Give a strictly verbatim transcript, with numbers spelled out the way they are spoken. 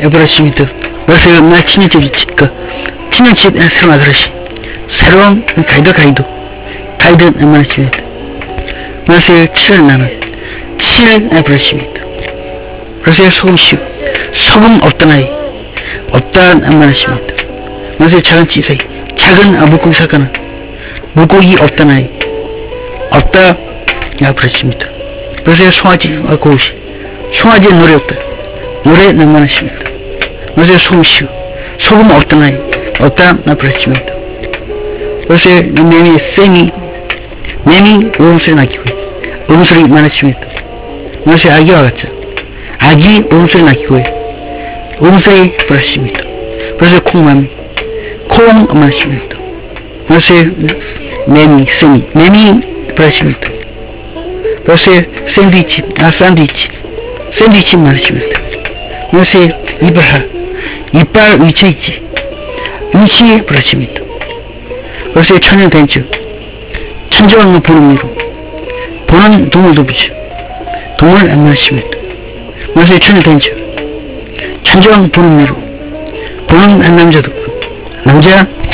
에브라시미드 그래서 나 친일집 그 친일집 새로운 아저씨 새로운 가이드 가이드 가이드 에브라시미드 그래서 칠 나는 칠 에브라시미드 그래서 소금시오 소금 없던 아이 없단 에브라시미드 그래서 작은 찌사이 작은 아, 물고기 사과는 물고기 없던 아이 없다 에브라시미드 그래서 송아지 아, 고우시 송아지 노래 없다 노래 에브라시미드 그래서 소금시오 소금 없던 아이 없다 에브라시미드 그래서 매미 쌤이 매미 오음소리 낳기고 오음소리 많으십니다. 그래서 아기와 같죠. 아기 오음소리 낳기고 오음소리 불하십니다. 그래서 콩맘이 콩 많으십니다. 그래서 매미 쌤이 매미 불하십니다. 그래서 샌드위치 아 샌드위치 샌드위치 많으십니다. 그래서 이빨 이빨 위치 있지 위치 불하십니다. 그래서 천연 된주 천지왕국 보는 미로 보는 동물도 부지 동물 안만십니다. 그래서 천연 된주 천지왕국 보는 미로 보는 한 남자도 남자